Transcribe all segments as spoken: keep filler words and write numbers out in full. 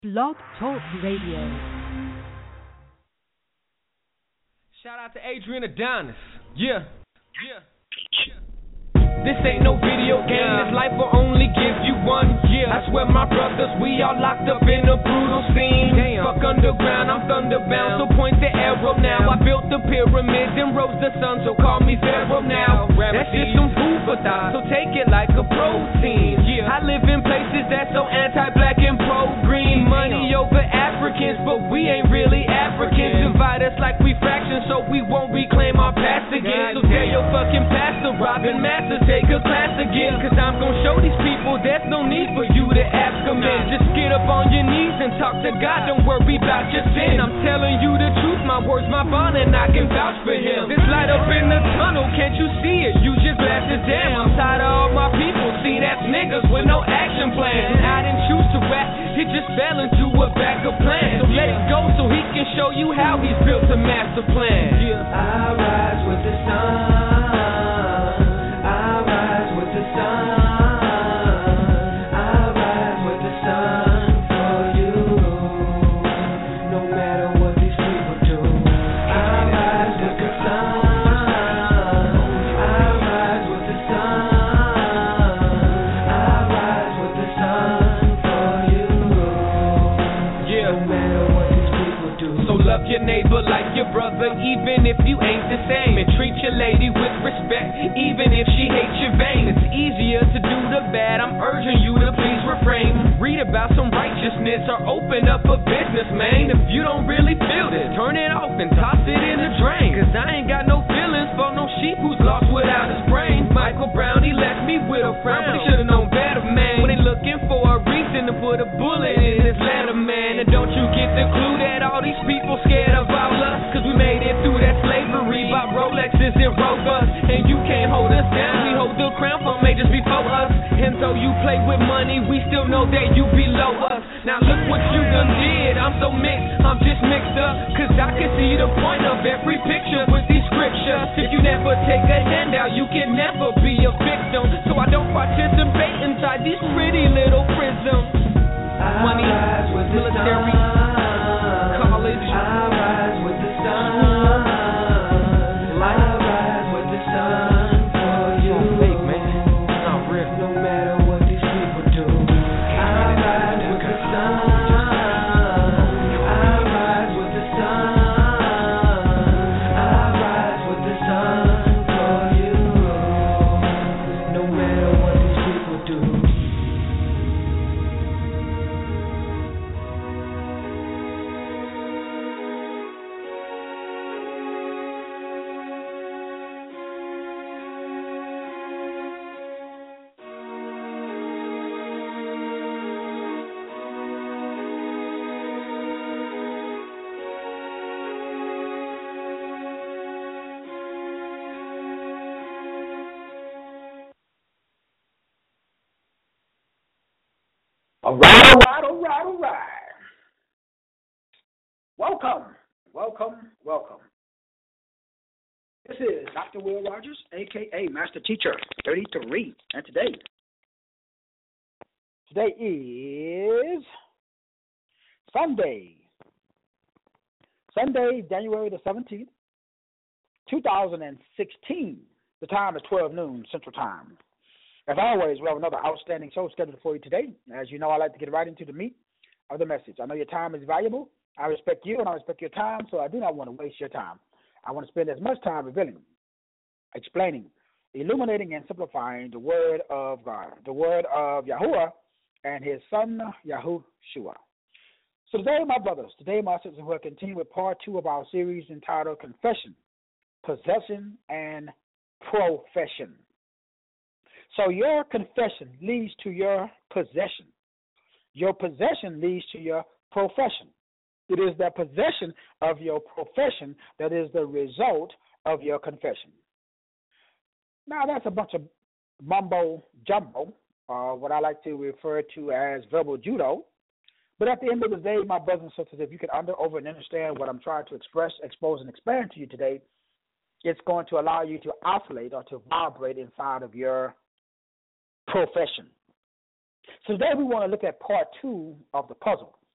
Blog Talk Radio. Shout out to Adrian Adonis. Yeah. Yeah. Yeah. This ain't no video game, this life will only give you one year. I swear my brothers, we all locked up in a brutal scene. Damn. Fuck underground, I'm thunderbound, so point the arrow now. I built the pyramids and rose the sun, so call me Pharaoh now. That's just some food for thought, so take it like a protein. Yeah. I live in places that's so anti-black and pro-green. Money over Africans, but we ain't really Africans. Divide us like we fractions, so we won't reclaim our past again. So tell your fucking pastor, Robin Masters, take a class again, cause I'm gon' show these people there's no need for you to ask them in. Just get up on your knees and talk to God, don't worry about your sin. I'm telling you the truth, my words, my bond, and I can vouch for him. This light up in the tunnel, can't you see it? Use your glasses, damn, I'm tired of all my people. See, that's niggas with no action plan. And I didn't choose to rap, it just fell into a backup plan. So let it go so he can show you how he's built a master plan. Yeah. I rise with the sun. Your neighbor like your brother, even if you ain't the same. And treat your lady with respect, even if she hates your vein. It's easier to do the bad, I'm urging you to please refrain. Read about some righteousness or open up a business, man. If you don't really feel this, turn it off and toss it in the drain. Cause I ain't got no feelings for no sheep who's lost without his brain. Michael Brown, he left me with a frown, but he should've known better, man. When they looking for a reason to put a bullet in his letter, man. And don't you get the clue that all these people scared of all us? Cause we made it through that slavery, bought Rolexes and Rovers, and you can't hold us down. We hold the crown for majors before us, and though you play with money, we still know that you below us. Now look what you done did, I'm so mixed, I'm just mixed up. Cause I can see the point of every picture with these scriptures. If you never take a handout, you can never be a victim. So I don't participate inside these pretty little prisms. Money, military, college, I rise with the sun. I rise with the sun for you. Fake, man. It's not real. No matter what these people do, I rise with the sun. I rise with the sun. I rise with the sun for you. No matter what these people do. All right, all right, all right, all right. Welcome, welcome, welcome. This is Doctor Will Rogers, a k a. Master Teacher thirty-three, and today, today is Sunday, Sunday, January the seventeenth, two thousand sixteen. The time is twelve noon Central Time. As always, we have another outstanding show scheduled for you today. As you know, I like to get right into the meat of the message. I know your time is valuable. I respect you and I respect your time, so I do not want to waste your time. I want to spend as much time revealing, explaining, illuminating, and simplifying the word of God, the word of Yahuwah and his son, Yahushua. So today, my brothers, today, my sisters, we'll continue with part two of our series entitled Confession, Possession, and Profession. So your confession leads to your possession. Your possession leads to your profession. It is the possession of your profession that is the result of your confession. Now, that's a bunch of mumbo jumbo, uh, what I like to refer to as verbal judo. But at the end of the day, my brothers and sisters, if you can under, over, and understand what I'm trying to express, expose, and explain to you today, it's going to allow you to oscillate or to vibrate inside of your profession. So today we want to look at part two of the puzzle.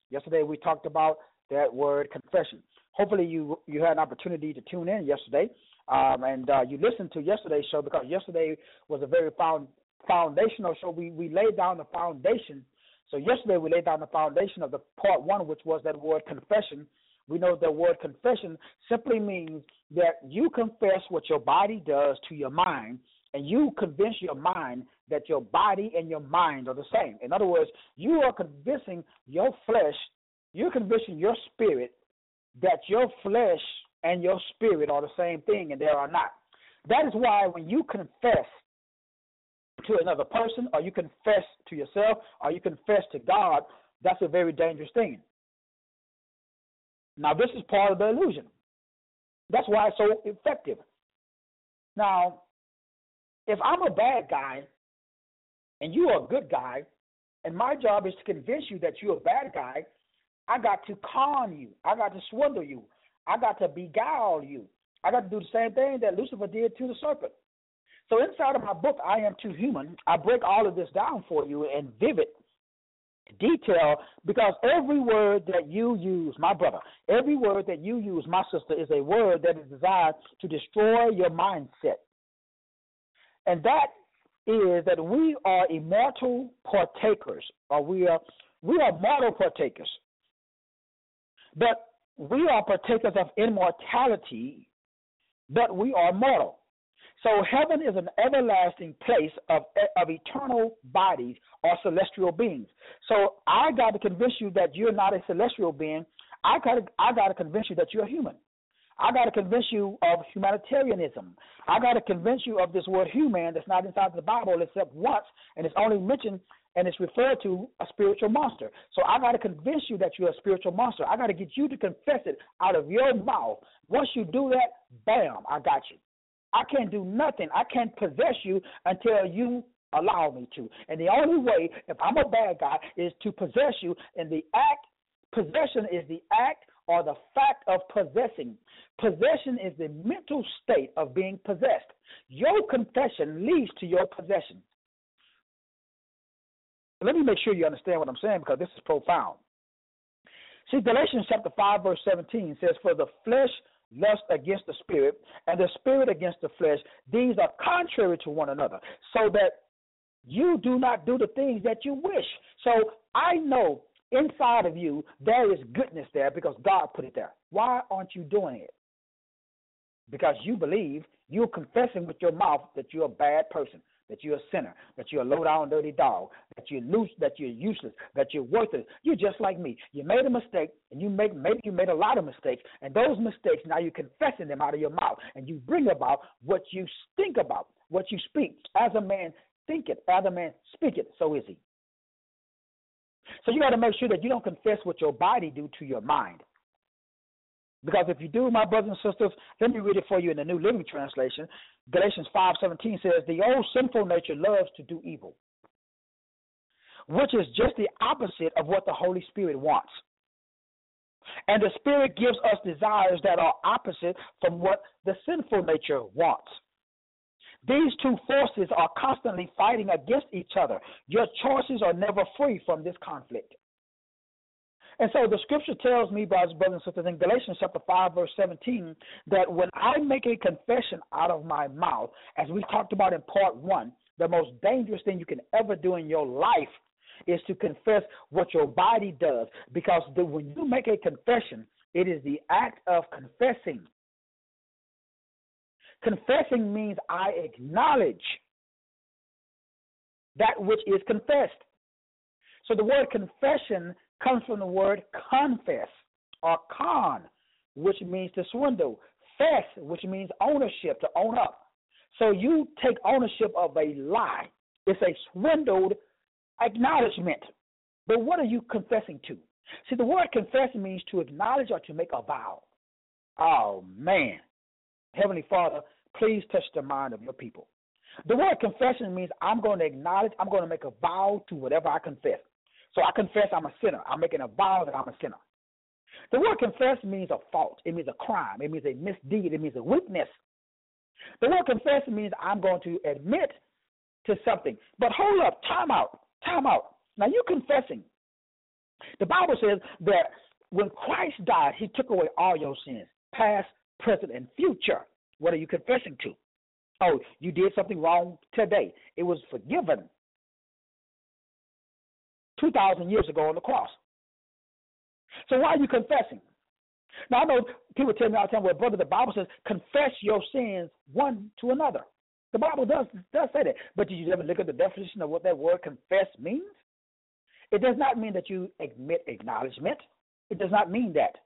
Yesterday we talked about that word confession. Hopefully you you had an opportunity to tune in yesterday, um, and uh, you listened to yesterday's show, because yesterday was a very found, foundational show. We we laid down the foundation. So yesterday we laid down the foundation of the part one, which was that word confession. We know the word confession simply means that you confess what your body does to your mind, and you convince your mind that your body and your mind are the same. In other words, you are convincing your flesh, you're convincing your spirit that your flesh and your spirit are the same thing, and they are not. That is why when you confess to another person, or you confess to yourself, or you confess to God, that's a very dangerous thing. Now, this is part of the illusion. That's why it's so effective. Now, if I'm a bad guy and you are a good guy, and my job is to convince you that you're a bad guy, I got to con you. I got to swindle you. I got to beguile you. I got to do the same thing that Lucifer did to the serpent. So inside of my book, I Am Too Human, I break all of this down for you in vivid detail, because every word that you use, my brother, every word that you use, my sister, is a word that is designed to destroy your mindset. And that is that we are immortal partakers, or we are we are mortal partakers. But we are partakers of immortality, but we are mortal. So heaven is an everlasting place of of eternal bodies or celestial beings. So I got to convince you that you're not a celestial being. I got to, I got to convince you that you're human. I got to convince you of humanitarianism. I got to convince you of this word human that's not inside the Bible except once, and it's only mentioned and it's referred to a spiritual monster. So I got to convince you that you're a spiritual monster. I got to get you to confess it out of your mouth. Once you do that, bam, I got you. I can't do nothing. I can't possess you until you allow me to. And the only way, if I'm a bad guy, is to possess you. And the act, possession is the act or the fact of possessing. Possession is the mental state of being possessed. Your confession leads to your possession. Let me make sure you understand what I'm saying, because this is profound. See, Galatians chapter five, verse seventeen says, "For the flesh lust against the spirit, and the spirit against the flesh. These are contrary to one another, so that you do not do the things that you wish." So I know inside of you there is goodness there because God put it there. Why aren't you doing it? Because you believe, you're confessing with your mouth that you're a bad person, that you're a sinner, that you're a low-down, dirty dog, that you're loose, that you're useless, that you're worthless. You're just like me. You made a mistake, and you make maybe you made a lot of mistakes, and those mistakes, now you're confessing them out of your mouth, and you bring about what you think about, what you speak. As a man thinketh, as a man speaketh, so is he. So you got to make sure that you don't confess what your body do to your mind. Because if you do, my brothers and sisters, let me read it for you in the New Living Translation. Galatians five seventeen says, "The old sinful nature loves to do evil," which is just the opposite of what the Holy Spirit wants. And the Spirit gives us desires that are opposite from what the sinful nature wants. These two forces are constantly fighting against each other. Your choices are never free from this conflict. And so the scripture tells me, brothers and sisters, in Galatians chapter five, verse seventeen, that when I make a confession out of my mouth, as we talked about in part one, the most dangerous thing you can ever do in your life is to confess what your body does. Because the, when you make a confession, it is the act of confessing. Confessing means I acknowledge that which is confessed. So the word confession comes from the word confess, or con, which means to swindle, fess, which means ownership, to own up. So you take ownership of a lie. It's a swindled acknowledgement. But what are you confessing to? See, the word confess means to acknowledge or to make a vow. Oh, man. Heavenly Father, please touch the mind of your people. The word confession means I'm going to acknowledge, I'm going to make a vow to whatever I confess. So I confess I'm a sinner. I'm making a vow that I'm a sinner. The word confess means a fault. It means a crime. It means a misdeed. It means a weakness. The word confess means I'm going to admit to something. But hold up, time out, time out. Now you're confessing. The Bible says that when Christ died, he took away all your sins, past, present, and future. What are you confessing to? Oh, you did something wrong today. It was forgiven two thousand years ago on the cross. So why are you confessing? Now, I know people tell me all the time, well, brother, the Bible says confess your sins one to another. The Bible does, does say that. But did you ever look at the definition of what that word confess means? It does not mean that you admit acknowledgement. It does not mean that.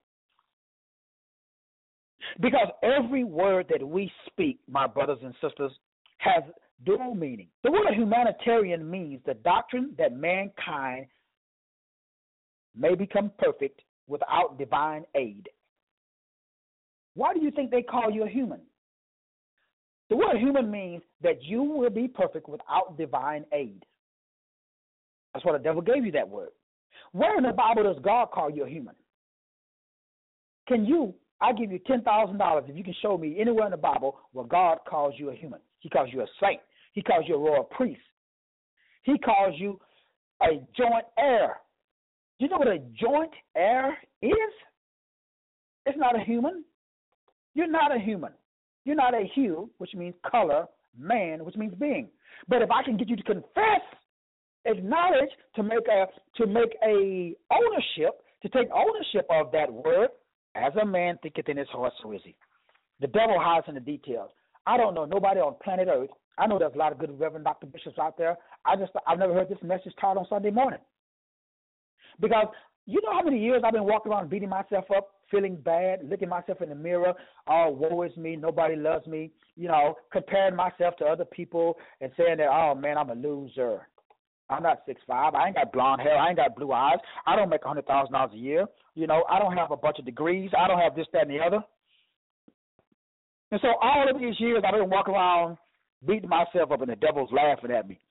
Because every word that we speak, my brothers and sisters, has dual meaning. The word humanitarian means the doctrine that mankind may become perfect without divine aid. Why do you think they call you a human? The word human means that you will be perfect without divine aid. That's why the devil gave you that word. Where in the Bible does God call you a human? Can you, I give you ten thousand dollars if you can show me anywhere in the Bible where God calls you a human. He calls you a saint. He calls you a royal priest. He calls you a joint heir. Do you know what a joint heir is? It's not a human. You're not a human. You're not a hue, which means color, man, which means being. But if I can get you to confess, acknowledge, to make a to make a ownership, to take ownership of that word, as a man thinketh in his heart, so is he. The devil hides in the details. I don't know nobody on planet Earth. I know there's a lot of good Reverend Doctor Bishops out there. I just I've never heard this message taught on Sunday morning. Because you know how many years I've been walking around beating myself up, feeling bad, looking myself in the mirror, oh, woe is me, nobody loves me, you know, comparing myself to other people and saying that, oh, man, I'm a loser. I'm not six five. I ain't got blonde hair. I ain't got blue eyes. I don't make one hundred thousand dollars a year. You know, I don't have a bunch of degrees. I don't have this, that, and the other. And so all of these years I've been walking around beating myself up and the devil's laughing at me.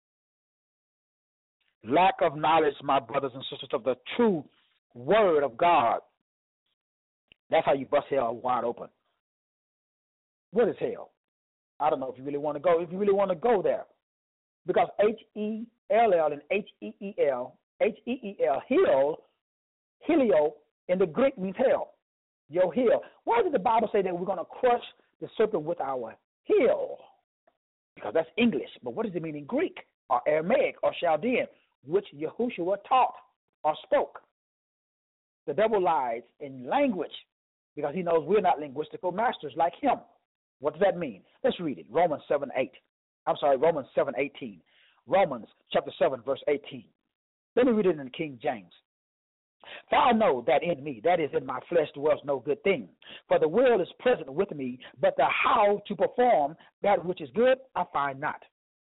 Lack of knowledge, my brothers and sisters, of the true word of God. That's how you bust hell wide open. What is hell? I don't know if you really want to go. If you really want to go there. Because H E L L and H E E L, H E E L, heel, helio, in the Greek means hell. Your heel. Why did the Bible say that we're going to crush the serpent with our heel? Because that's English. But what does it mean in Greek or Aramaic or Chaldean, which Yahushua taught or spoke? The devil lies in language because he knows we're not linguistical masters like him. What does that mean? Let's read it. Romans seven eight. I'm sorry, Romans seven eighteen. Romans chapter seven, verse eighteen. Let me read it in the King James. For I know that in me, that is in my flesh, dwells no good thing. For the will is present with me, but the how to perform that which is good I find not.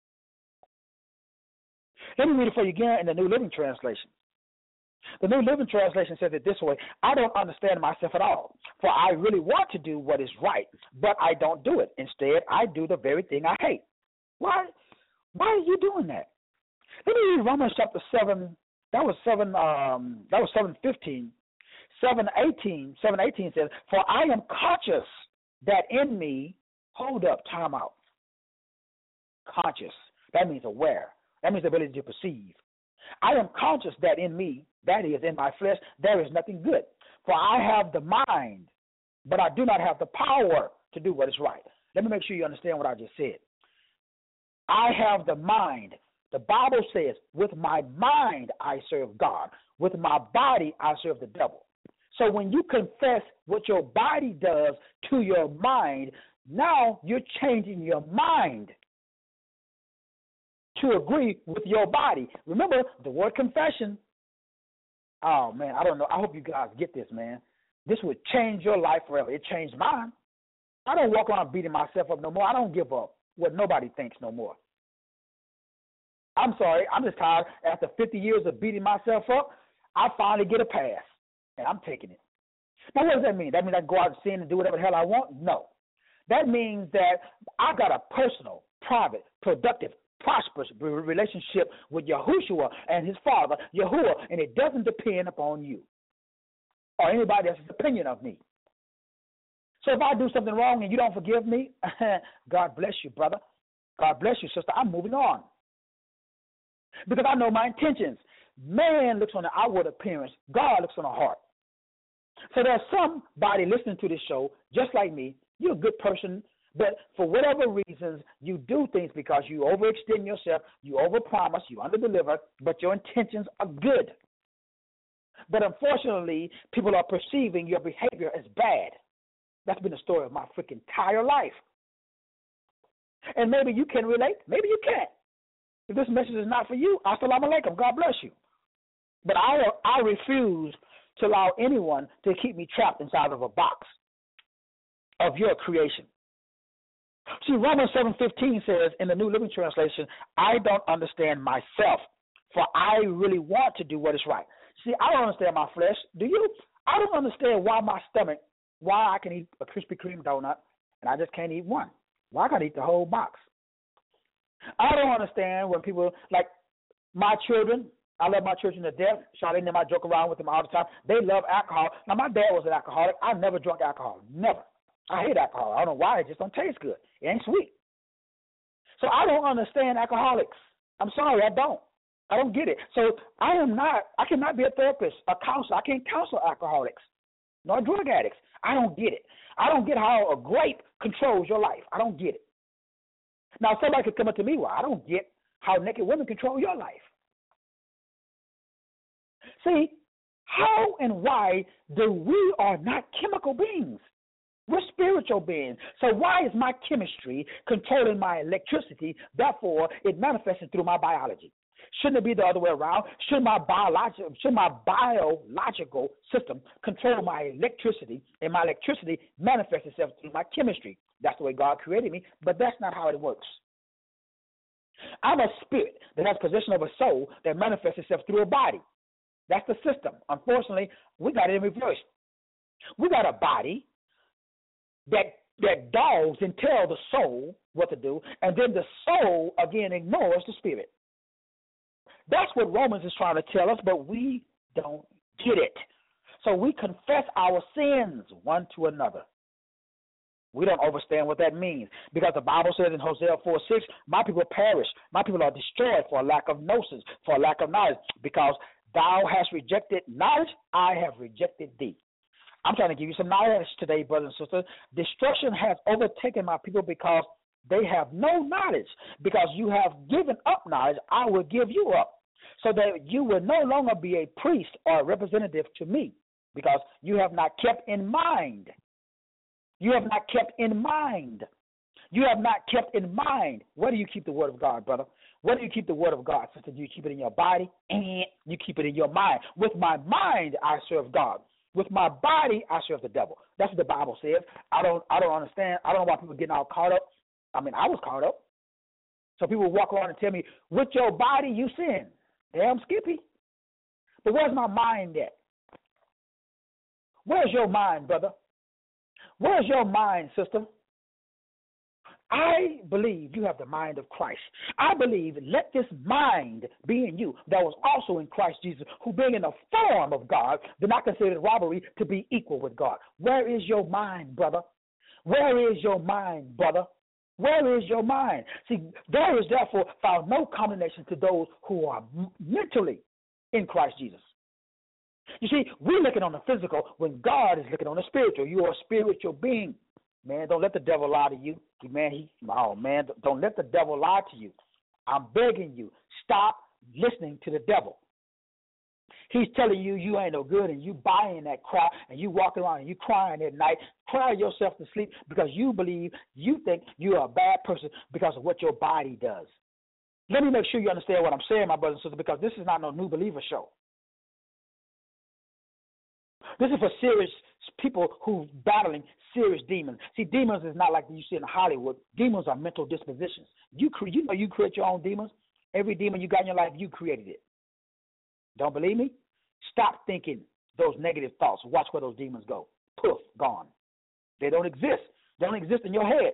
Let me read it for you again in the New Living Translation. The New Living Translation says it this way: I don't understand myself at all, for I really want to do what is right, but I don't do it. Instead, I do the very thing I hate. Why? Why are you doing that? Let me read Romans chapter seven. That was seven. Um, that was seven fifteen. Seven eighteen. Seven eighteen says, "For I am conscious that in me." Hold up. Time out. Conscious. That means aware. That means the ability to perceive. I am conscious that in me, that is in my flesh, there is nothing good. For I have the mind, but I do not have the power to do what is right. Let me make sure you understand what I just said. I have the mind. The Bible says, with my mind I serve God. With my body I serve the devil. So when you confess what your body does to your mind, now you're changing your mind to agree with your body. Remember, the word confession. Oh, man, I don't know. I hope you guys get this, man. This would change your life forever. It changed mine. I don't walk around beating myself up no more. I don't give up what nobody thinks no more. I'm sorry. I'm just tired. After fifty years of beating myself up, I finally get a pass, and I'm taking it. Now, what does that mean? That means I can go out and sin and do whatever the hell I want? No. That means that I got a personal, private, productive, prosperous relationship with Yahushua and his father, Yahuwah, and it doesn't depend upon you or anybody else's opinion of me. So if I do something wrong and you don't forgive me, God bless you, brother. God bless you, sister. I'm moving on. Because I know my intentions. man looks on the outward appearance, God looks on the heart. So there's somebody listening to this show, just like me. You're a good person, but for whatever reasons, you do things because you overextend yourself, you overpromise, you underdeliver, but your intentions are good. But unfortunately, people are perceiving your behavior as bad. That's been the story of my freaking entire life. And maybe you can relate, maybe you can't. If this message is not for you, assalamu alaikum, God bless you. But I, I refuse to allow anyone to keep me trapped inside of a box of your creation. See, Romans seven fifteen says in the New Living Translation, I don't understand myself, for I really want to do what is right. See, I don't understand my flesh. Do you? I don't understand why my stomach, why I can eat a Krispy Kreme donut and I just can't eat one. Why I got to eat the whole box? I don't understand when people, like my children, I love my children to death. Charlene and I joke around with them all the time. They love alcohol. Now, my dad was an alcoholic. I never drank alcohol. Never. I hate alcohol. I don't know why. It just don't taste good. It ain't sweet. So I don't understand alcoholics. I'm sorry, I don't. I don't get it. So I am not, I cannot be a therapist, a counselor. I can't counsel alcoholics nor drug addicts. I don't get it. I don't get how a grape controls your life. I don't get it. Now, somebody could come up to me, well, I don't get how naked women control your life. See, how and why do we are not chemical beings? We're spiritual beings. So why is my chemistry controlling my electricity? Therefore, it manifests through my biology. Shouldn't it be the other way around? Should my biological, should my biological system control my electricity, and my electricity manifests itself through my chemistry? That's the way God created me, but that's not how it works. I'm a spirit that has possession of a soul that manifests itself through a body. That's the system. Unfortunately, we got it in reverse. We got a body that that dogs and tell the soul what to do, and then the soul again ignores the spirit. That's what Romans is trying to tell us, but we don't get it. So we confess our sins one to another. We don't understand what that means, because the Bible says in Hosea four six, my people perish, my people are destroyed for a lack of gnosis, for a lack of knowledge, because thou hast rejected knowledge, I have rejected thee. I'm trying to give you some knowledge today, brothers and sisters. Destruction has overtaken my people because they have no knowledge. Because you have given up knowledge, I will give you up, so that you will no longer be a priest or a representative to me, because you have not kept in mind. You have not kept in mind. You have not kept in mind. Where do you keep the word of God, brother? Where do you keep the word of God, sister? Do you keep it in your body? And you keep it in your mind. With my mind, I serve God. With my body, I serve the devil. That's what the Bible says. I don't I don't understand. I don't know why people are getting all caught up. I mean, I was caught up. So people walk around and tell me, with your body, you sin. Damn Skippy. But where's my mind at? Where's your mind, brother? Where's your mind, sister? I believe you have the mind of Christ. I believe, let this mind be in you that was also in Christ Jesus, who being in the form of God, did not consider it robbery to be equal with God. Where is your mind, brother? Where is your mind, brother? Where is your mind? See, there is therefore found no condemnation to those who are mentally in Christ Jesus. You see, we're looking on the physical when God is looking on the spiritual. You are a spiritual being. Man, don't let the devil lie to you. Man, he, oh, man, don't let the devil lie to you. I'm begging you, stop listening to the devil. He's telling you you ain't no good, and you buying that crap, and you walking around and you crying at night, crying yourself to sleep because you believe, you think you're a bad person because of what your body does. Let me make sure you understand what I'm saying, my brothers and sisters, because this is not no New Believer show. This is for serious people who battling serious demons. See, demons is not like you see in Hollywood. Demons are mental dispositions. You cre- you know you create your own demons. Every demon you got in your life, you created it. Don't believe me? Stop thinking those negative thoughts. Watch where those demons go. Poof, gone. They don't exist. They don't exist in your head.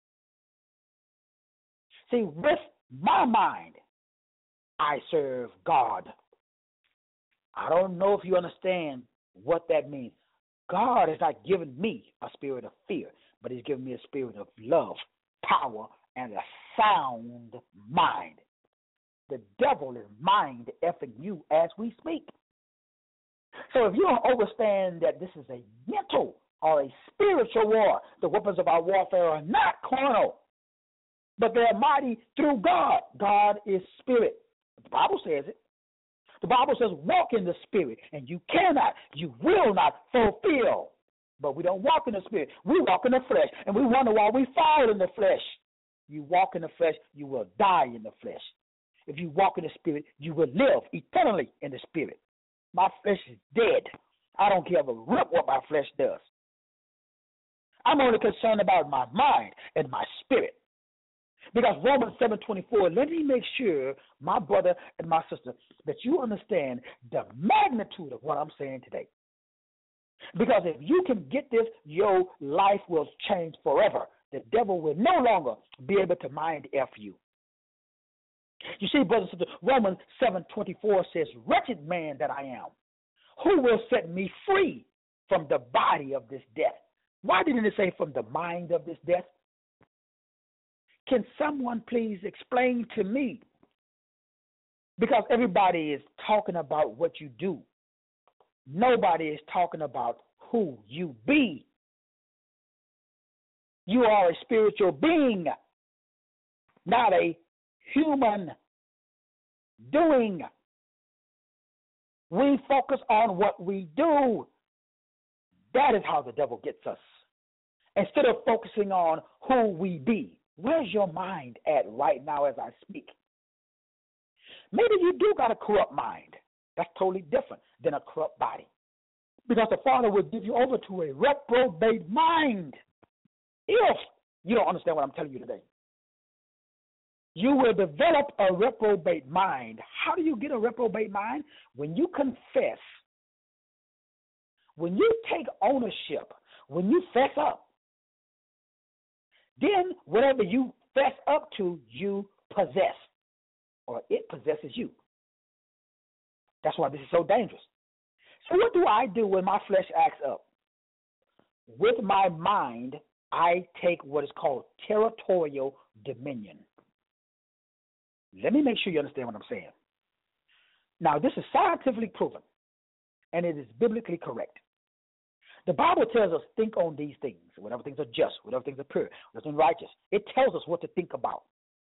See, with my mind, I serve God. I don't know if you understand what that means. God has not given me a spirit of fear, but he's given me a spirit of love, power, and a sound mind. The devil is mind effing you as we speak. So if you don't understand that this is a mental or a spiritual war, the weapons of our warfare are not carnal, but they're mighty through God. God is spirit. The Bible says it. The Bible says walk in the spirit, and you cannot, you will not fulfill. But we don't walk in the spirit. We walk in the flesh, and we wonder why we fall in the flesh. You walk in the flesh, you will die in the flesh. If you walk in the spirit, you will live eternally in the spirit. My flesh is dead. I don't care a rip what my flesh does. I'm only concerned about my mind and my spirit. Because Romans seven twenty-four, let me make sure, my brother and my sister, that you understand the magnitude of what I'm saying today. Because if you can get this, your life will change forever. The devil will no longer be able to mind F you. You see, brothers and sisters, Romans seven twenty-four says, wretched man that I am, who will set me free from the body of this death? Why didn't it say from the mind of this death? Can someone please explain to me? Because everybody is talking about what you do. Nobody is talking about who you be. You are a spiritual being, not a human doing. We focus on what we do. That is how the devil gets us. Instead of focusing on who we be. Where's your mind at right now as I speak? Maybe you do got a corrupt mind. That's totally different than a corrupt body. Because the Father will give you over to a reprobate mind if you don't understand what I'm telling you today. You will develop a reprobate mind. How do you get a reprobate mind? When you confess, when you take ownership, when you fess up, then whatever you fess up to, you possess, or it possesses you. That's why this is so dangerous. So what do I do when my flesh acts up? With my mind, I take what is called territorial dominion. Let me make sure you understand what I'm saying. Now, this is scientifically proven, and it is biblically correct. The Bible tells us, think on these things, whatever things are just, whatever things are pure, whatever things are righteous. It tells us what to think about.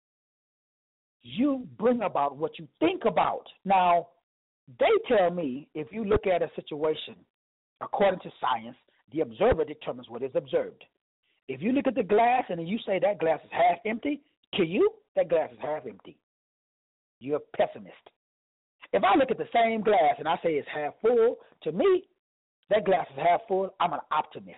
You bring about what you think about. Now, they tell me if you look at a situation, according to science, the observer determines what is observed. If you look at the glass and you say that glass is half empty, to you, that glass is half empty. You're a pessimist. If I look at the same glass and I say it's half full, to me, that glass is half full. I'm an optimist.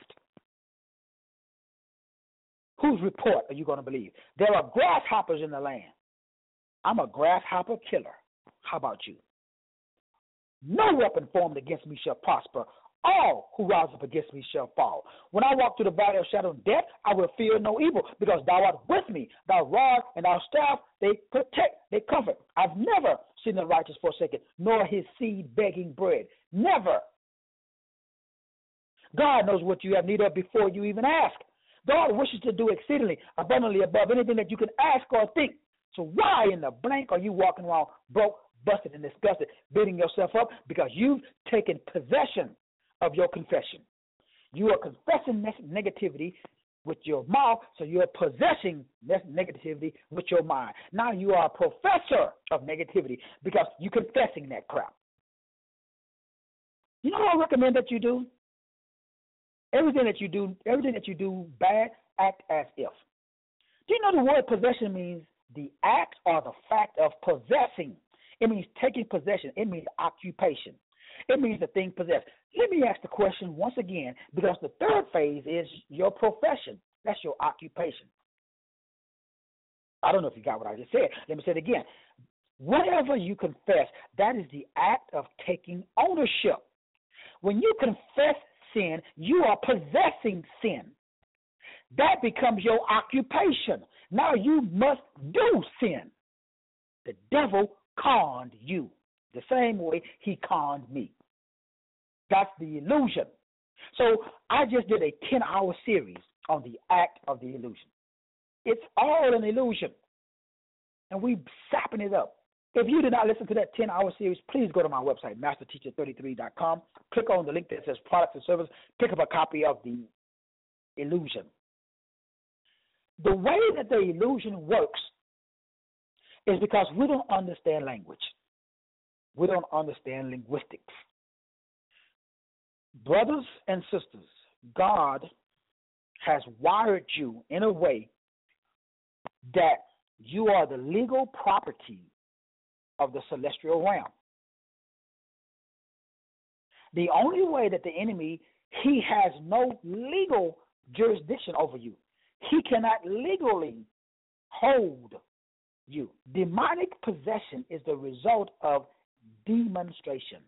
Whose report are you going to believe? There are grasshoppers in the land. I'm a grasshopper killer. How about you? No weapon formed against me shall prosper. All who rise up against me shall fall. When I walk through the valley of shadow of death, I will fear no evil, because thou art with me. Thy rod and thy staff, they protect, they comfort. I've never seen the righteous forsaken, nor his seed begging bread. Never. God knows what you have need of before you even ask. God wishes to do exceedingly, abundantly above anything that you can ask or think. So why in the blank are you walking around broke, busted, and disgusted, beating yourself up? Because you've taken possession of your confession. You are confessing negativity with your mouth, so you're possessing negativity with your mind. Now you are a professor of negativity because you're confessing that crap. You know what I recommend that you do? Everything that you do, everything that you do bad, act as if. Do you know the word possession means the act or the fact of possessing? It means taking possession. It means occupation. It means the thing possessed. Let me ask the question once again, because the third phase is your profession. That's your occupation. I don't know if you got what I just said. Let me say it again. Whatever you confess, that is the act of taking ownership. When you confess sin, you are possessing sin. That becomes your occupation. Now you must do sin. The devil conned you the same way he conned me. That's the illusion. So I just did a ten-hour series on the act of the illusion. It's all an illusion. And we sapping it up. If you did not listen to that ten-hour series, please go to my website, master teacher thirty-three dot com. Click on the link that says products and service. Pick up a copy of the illusion. The way that the illusion works is because we don't understand language. We don't understand linguistics. Brothers and sisters, God has wired you in a way that you are the legal property of the celestial realm. The only way that the enemy, he has no legal jurisdiction over you. He cannot legally hold you. Demonic possession is the result of demonstration.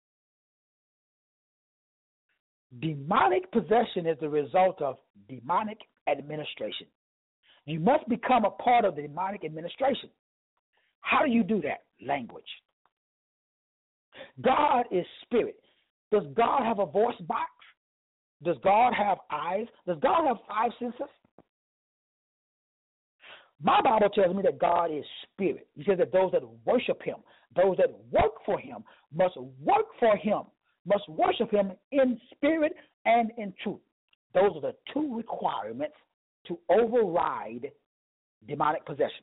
Demonic possession is the result of demonic administration. You must become a part of the demonic administration. How do you do that? Language. God is spirit. Does God have a voice box? Does God have eyes? Does God have five senses? My Bible tells me that God is spirit. He says that those that worship him, those that work for him, must work for him, must worship him in spirit and in truth. Those are the two requirements to override demonic possession.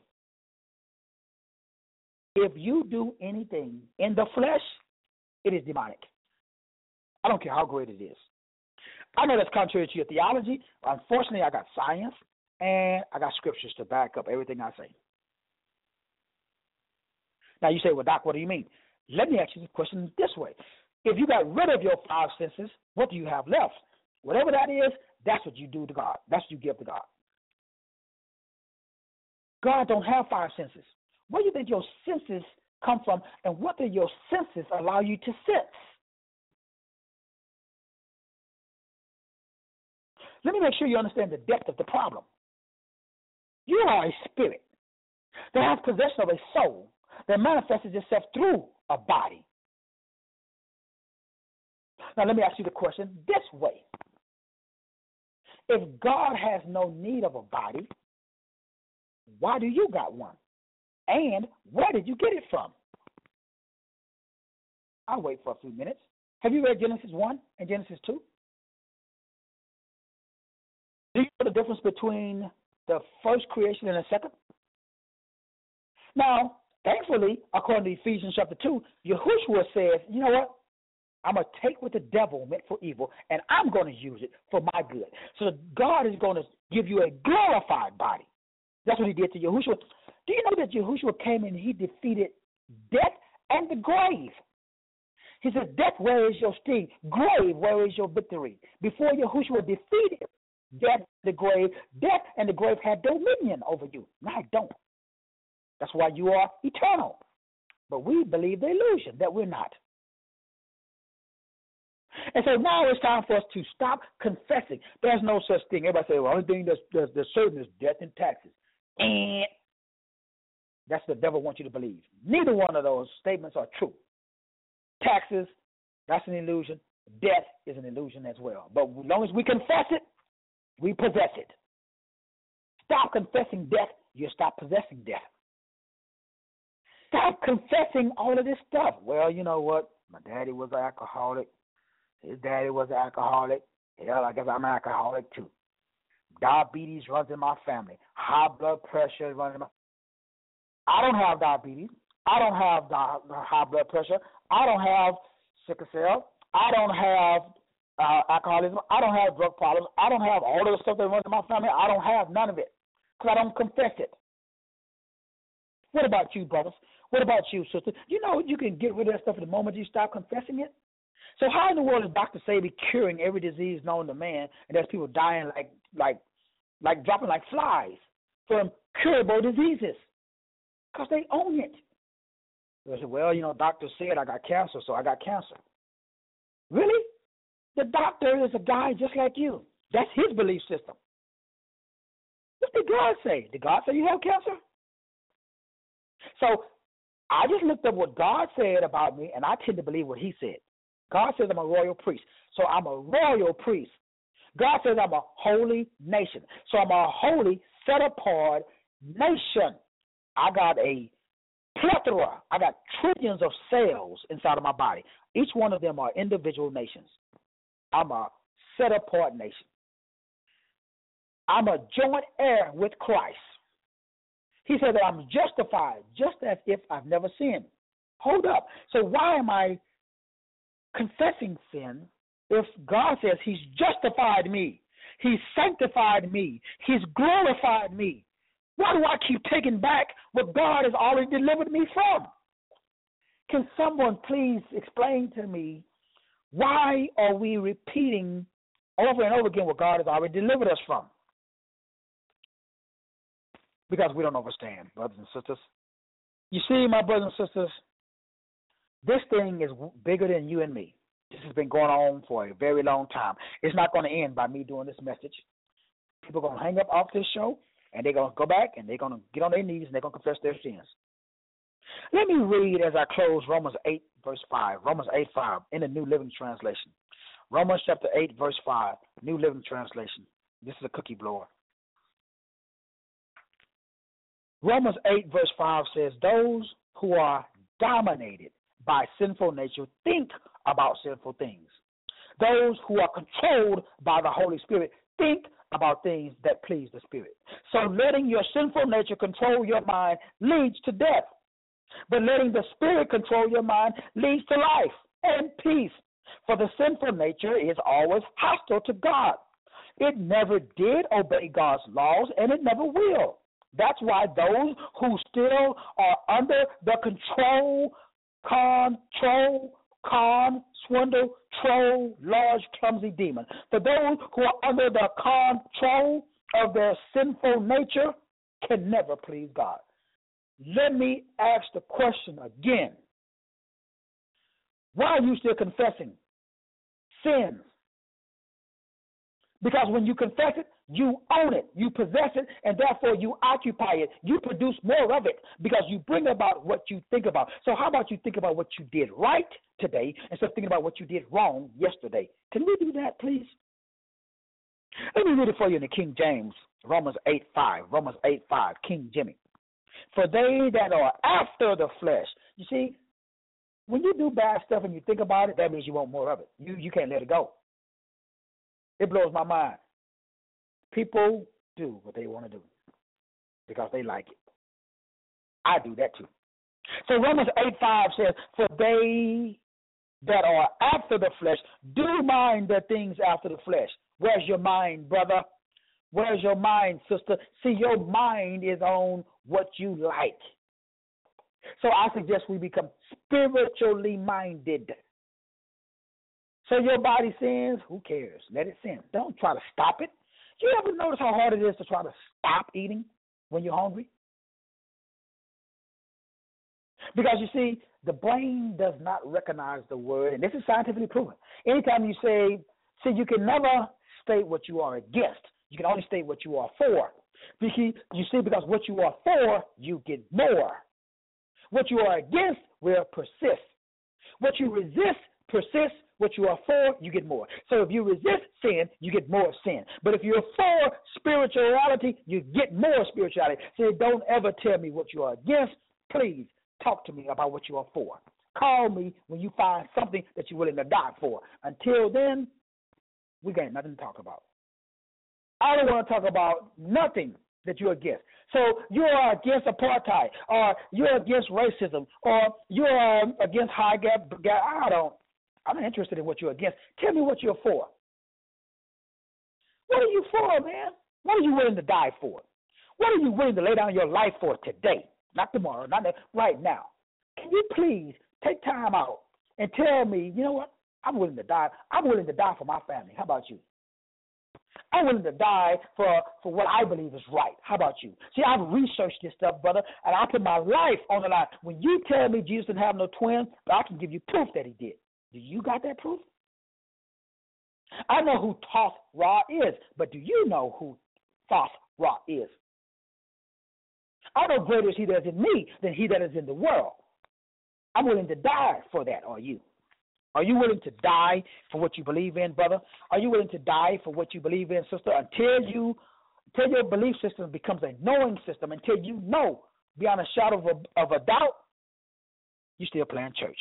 If you do anything in the flesh, it is demonic. I don't care how great it is. I know that's contrary to your theology. Unfortunately, I got science and I got scriptures to back up everything I say. Now you say, well, Doc, what do you mean? Let me ask you the question this way. If you got rid of your five senses, what do you have left? Whatever that is, that's what you do to God. That's what you give to God. God don't have five senses. Where do you think your senses come from, and what do your senses allow you to sense? Let me make sure you understand the depth of the problem. You are a spirit that has possession of a soul that manifests itself through a body. Now, let me ask you the question this way. If God has no need of a body, why do you got one? And where did you get it from? I'll wait for a few minutes. Have you read Genesis one and Genesis two? Do you know the difference between the first creation and the second? Now, thankfully, according to Ephesians chapter two, Yahushua says, you know what? I'm going to take what the devil meant for evil, and I'm going to use it for my good. So God is going to give you a glorified body. That's what he did to Yahushua. Do you know that Yahushua came and he defeated death and the grave? He said, death, where is your sting? Grave, where is your victory? Before Yahushua defeated death, the grave, death and the grave had dominion over you. Now I don't. That's why you are eternal. But we believe the illusion that we're not. And so now it's time for us to stop confessing. There's no such thing. Everybody say, well, the only thing that's, that's, that's certain is death and taxes. And that's what the devil wants you to believe. Neither one of those statements are true. Taxes, that's an illusion. Death is an illusion as well. But as long as we confess it, we possess it. Stop confessing death, you stop possessing death. Stop confessing all of this stuff. Well, you know what? My daddy was an alcoholic. His daddy was an alcoholic. Hell, I guess I'm an alcoholic too. Diabetes runs in my family. High blood pressure runs in my I don't have diabetes. I don't have high blood pressure. I don't have sickle cell. I don't have uh, alcoholism. I don't have drug problems. I don't have all of the stuff that runs in my family. I don't have none of it because I don't confess it. What about you, brothers? What about you, sisters? You know you can get rid of that stuff the moment you stop confessing it. So how in the world is Doctor Sebi curing every disease known to man, and there's people dying like like like dropping like flies from curable diseases? Because they own it. They say, well, you know, doctor said I got cancer, so I got cancer. Really? The doctor is a guy just like you. That's his belief system. What did God say? Did God say you have cancer? So I just looked up what God said about me, and I tend to believe what he said. God says I'm a royal priest, so I'm a royal priest. God says I'm a holy nation, so I'm a holy, set-apart nation. I got a plethora. I got trillions of cells inside of my body. Each one of them are individual nations. I'm a set-apart nation. I'm a joint heir with Christ. He said that I'm justified just as if I've never sinned. Hold up. So why am I confessing sin if God says he's justified me, he's sanctified me, he's glorified me? Why do I keep taking back what God has already delivered me from? Can someone please explain to me, why are we repeating over and over again what God has already delivered us from? Because we don't understand, brothers and sisters. You see, my brothers and sisters, this thing is bigger than you and me. This has been going on for a very long time. It's not going to end by me doing this message. People are going to hang up off this show, and they're going to go back, and they're going to get on their knees, and they're going to confess their sins. Let me read as I close Romans eight, verse five. Romans eight, five, in the New Living Translation. Romans chapter eight, verse five, New Living Translation. This is a cookie blower. Romans eight, verse five says, those who are dominated by sinful nature think about sinful things. Those who are controlled by the Holy Spirit think about things that please the Spirit. So letting your sinful nature control your mind leads to death. But letting the Spirit control your mind leads to life and peace. For the sinful nature is always hostile to God. It never did obey God's laws, and it never will. That's why those who still are under the control, control, con, swindle, troll, large, clumsy demon. For those who are under the control of their sinful nature can never please God. Let me ask the question again. Why are you still confessing sins? Because when you confess it, you own it, you possess it, and therefore you occupy it. You produce more of it because you bring about what you think about. So how about you think about what you did right today instead of thinking about what you did wrong yesterday? Can we do that, please? Let me read it for you in the King James, Romans eight, five. Romans eight, five, King Jimmy. For they that are after the flesh. You see, when you do bad stuff and you think about it, that means you want more of it. You you can't let it go. It blows my mind. People do what they want to do because they like it. I do that too. So Romans eight, five says, for they that are after the flesh do mind the things after the flesh. Where's your mind, brother? Where's your mind, sister? See, your mind is on what you like. So I suggest we become spiritually minded. So your body sins, who cares? Let it sin. Don't try to stop it. You ever notice how hard it is to try to stop eating when you're hungry? Because you see, the brain does not recognize the word, and this is scientifically proven. Anytime you say, see, you can never state what you are against. You can only state what you are for. Because you see, because what you are for, you get more. What you are against will persist. What you resist persists. What you are for, you get more. So if you resist sin, you get more sin. But if you're for spirituality, you get more spirituality. So don't ever tell me what you are against. Please talk to me about what you are for. Call me when you find something that you're willing to die for. Until then, we got nothing to talk about. I don't want to talk about nothing that you're against. So you are against apartheid, or you're against racism, or you're against high gap. I don't. I'm not interested in what you're against. Tell me what you're for. What are you for, man? What are you willing to die for? What are you willing to lay down your life for today? Not tomorrow, not that, right now. Can you please take time out and tell me, you know what? I'm willing to die. I'm willing to die for my family. How about you? I'm willing to die for, for what I believe is right. How about you? See, I've researched this stuff, brother, and I put my life on the line. When you tell me Jesus didn't have no twin, I can give you proof that he did. Do you got that proof? I know who Thoth Ra is, but do you know who Thoth Ra is? I know greater is he that is in me than he that is in the world. I'm willing to die for that, are you? Are you willing to die for what you believe in, brother? Are you willing to die for what you believe in, sister, until you, until your belief system becomes a knowing system, until you know beyond a shadow of a, of a doubt you still playing church.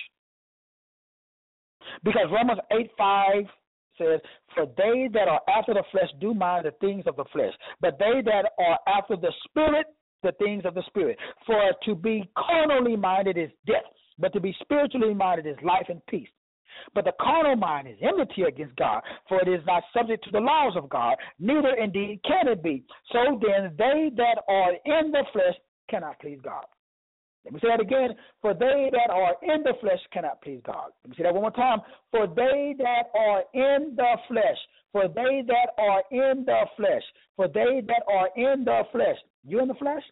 Because Romans eight five says, for they that are after the flesh do mind the things of the flesh, but they that are after the Spirit, the things of the Spirit. For to be carnally minded is death, but to be spiritually minded is life and peace. But the carnal mind is enmity against God, for it is not subject to the laws of God, neither indeed can it be. So then they that are in the flesh cannot please God. Let me say that again. For they that are in the flesh cannot please God. Let me say that one more time. For they that are in the flesh, for they that are in the flesh, for they that are in the flesh. You in the flesh?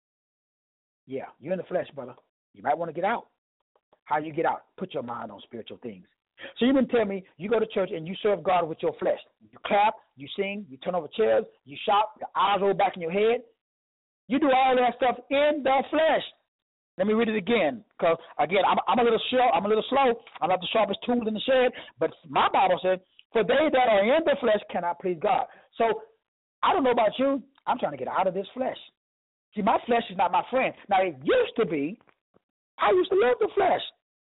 Yeah, you're in the flesh, brother. You might want to get out. How you get out? Put your mind on spiritual things. So you can tell me you go to church and you serve God with your flesh. You clap, you sing, you turn over chairs, you shout, your eyes roll back in your head. You do all that stuff in the flesh. Let me read it again, because again, I'm, I'm a little slow. I'm a little slow. I'm not the sharpest tool in the shed, but my Bible said, "For they that are in the flesh cannot please God." So I don't know about you. I'm trying to get out of this flesh. See, my flesh is not my friend. Now it used to be. I used to love the flesh,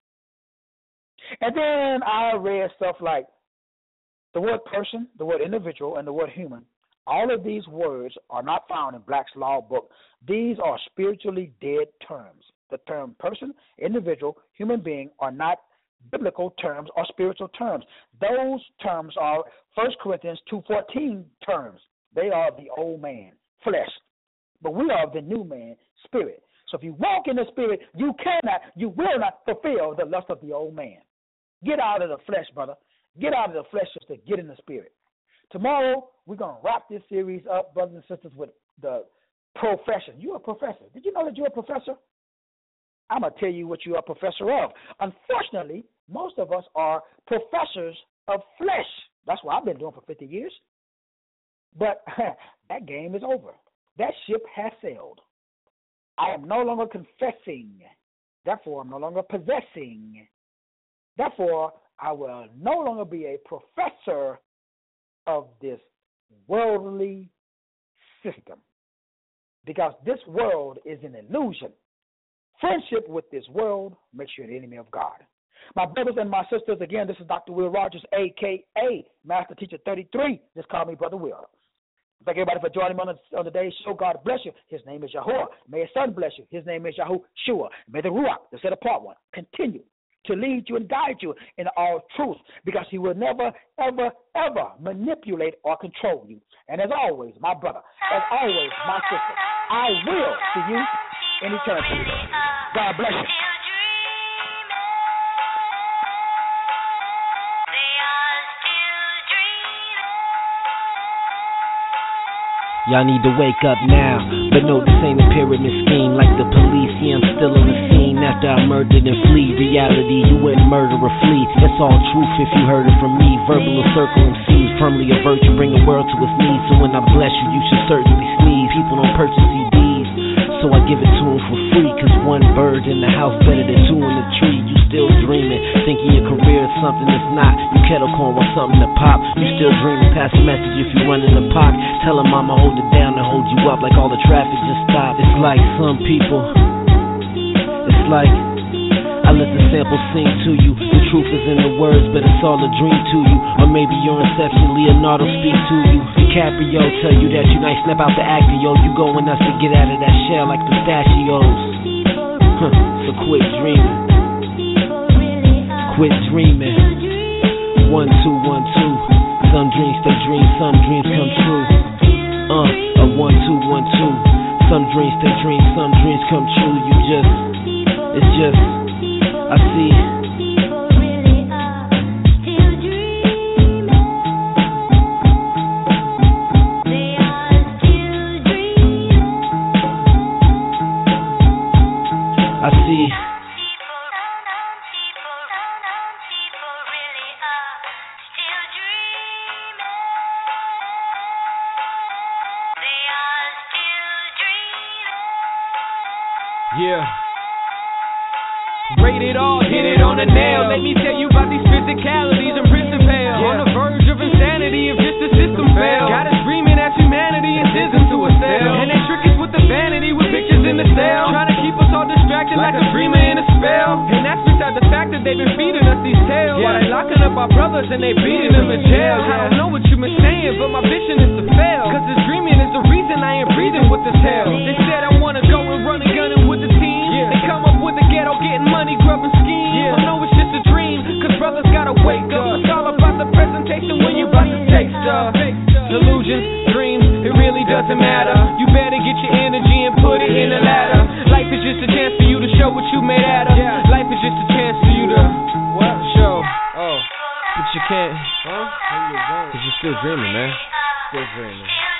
and then I read stuff like the word person, the word individual, and the word human. All of these words are not found in Black's Law Book. These are spiritually dead terms. The term person, individual, human being are not biblical terms or spiritual terms. Those terms are First Corinthians two fourteen terms. They are the old man, flesh. But we are the new man, spirit. So if you walk in the spirit, you cannot, you will not fulfill the lust of the old man. Get out of the flesh, brother. Get out of the flesh just to get in the spirit. Tomorrow, we're going to wrap this series up, brothers and sisters, with the profession. You're a professor. Did you know that you're a professor? I'm going to tell you what you're a professor of. Unfortunately, most of us are professors of flesh. That's what I've been doing for fifty years. But that game is over. That ship has sailed. I am no longer confessing. Therefore, I'm no longer possessing. Therefore, I will no longer be a professor of this worldly system, because this world is an illusion. Friendship with this world makes you an enemy of God. My brothers and my sisters, again, this is Doctor Will Rogers, a k a. Master Teacher thirty-three. Just call me Brother Will. Thank everybody for joining me on, the, on today's show. God bless you. His name is Yahuwah. May His Son bless you. His name is Yahushua. May the Ruach, the set apart one, continue to lead you and guide you in all truth, because He will never, ever, ever manipulate or control you. And as always, my brother, as always, my sister, I will see you in eternity. God bless you. Y'all need to wake up now, but no, this ain't a pyramid scheme like the police. Yeah, I'm still on the scene after I murdered and flee. Reality, you wouldn't murder or flee. That's all truth if you heard it from me. Verbal or circle M Cs, firmly a virtue, bring the world to its knees. So when I bless you, you should certainly sneeze. People don't purchase C Ds, so I give it to them for free. Cause one bird in the house better than two in the tree. You still dreaming, thinking your career is something that's not. You kettle corn want something to pop. You still dreaming, pass a message if you run in the park. Tell them I'ma hold it down and hold you up like all the traffic just stopped. It's like some people, it's like I let the sample sing to you. The truth is in the words, but it's all a dream to you. Or maybe your inception, Leonardo speak to you. DiCaprio tell you that you nice, snap out the actor, yo. You going nuts to get out of that shell like pistachios. Huh, so quit dreaming. Quit dreaming. One, two, one, two. Some dreams stay dreams, some dreams come true. Uh, a one, two, one, two. Some dreams stay dreams, some dreams come true. You just, it's just, I see. I see. Yeah. Rated all, hit it on the nail. Let me tell you about these physicalities and prison pale. Yeah. On the verge of insanity if just the system fails. Got us screaming at humanity and scissors to a cell. And they trick us with the vanity with pictures in the cell. Trying to keep us all distracted like, like a dreamer in a spell. And that's drugs and they beating them in jail. I don't know what you been saying, but my vision is to fail. Cause this dreaming is the reason I ain't breathing with this hell. They said I wanna go and run and gunning with the team. They come up with the ghetto, getting money, grubbing schemes. I know it's just a dream, cause brothers gotta wake up. It's all about the presentation when you about to take stuff. Delusions, dreams, it really doesn't matter. You better get your energy and put it in the ladder. Life is just a chance for you to show what you made out of. Life is just a chance for you to what? Show. Oh, but you can't. Huh? Cause you're still dreaming, man. Still dreaming.